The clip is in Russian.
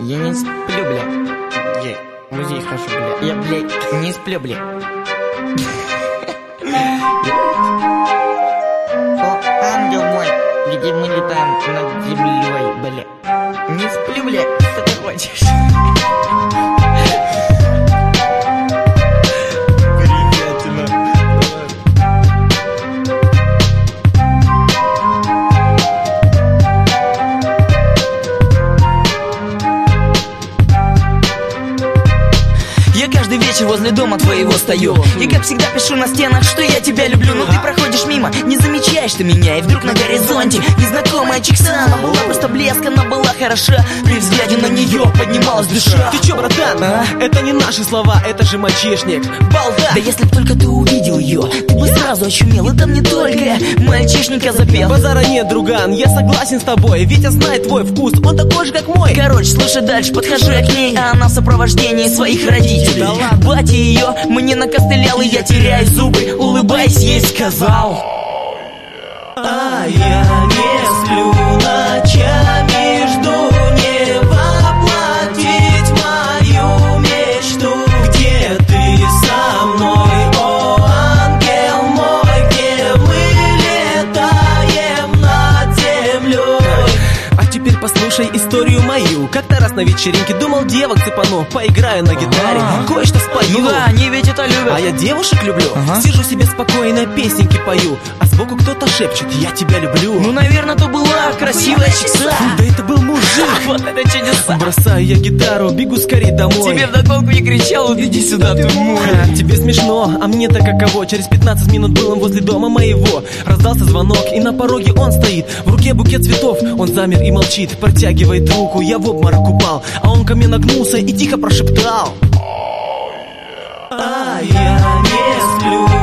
Я не сплю, бля. Я в музей хожу, бля. Я, блядь, не сплю, бля. О, ангел мой, где мы летаем над землей, бля. Не сплю, бля, что ты хочешь? Я каждый вечер возле дома твоего стою и как всегда пишу на стенах, что я тебя люблю. Но ты проходишь мимо, не замечаешь ты меня. И вдруг на горизонте незнакомая чикса. Она была просто блеск, она была хороша. При взгляде на нее поднималась душа. Ты чё, братан? Это не наши слова, это же мальчишник. Балда! Да если б только ты увидел ее, ты бы сразу очумел. И там не только мальчишника запел. Базара нет, друган, я согласен с тобой. Ведь я знаю твой вкус, он такой же, как мой. Короче, слушай дальше, подхожу я к ней, а она в сопровождении своих родителей. Да ладно. Батя ее мне накостылял, и я, теряя зубы, улыбаясь, ей сказал: а я не сплю ночами, жду не воплотить мою мечту. Где ты со мной, о ангел мой, где мы летаем над землей? А теперь послушай историю мою. Как-то раз на вечеринке думал, девок цепану, поиграю на гитаре, кое-что спою. Ну да, они ведь это любят. А я девушек люблю, сижу себе спокойно, песенки пою, а сбоку кто-то шепчет: я тебя люблю. Ну, наверное, то была красивая чикса. Да это был мужик. Вот это чудеса. Бросаю я гитару, бегу скорее домой. Тебе вдогонку не кричал: вот иди сюда, ты мой. Тебе смешно, а мне-то каково. Через 15 минут был он возле дома моего. Раздался звонок, и на пороге он стоит. В руке букет цветов, он замер и молчит. Протягивает руку, я в обморок упал. А он ко мне нагнулся и тихо прошептал: а я не сплю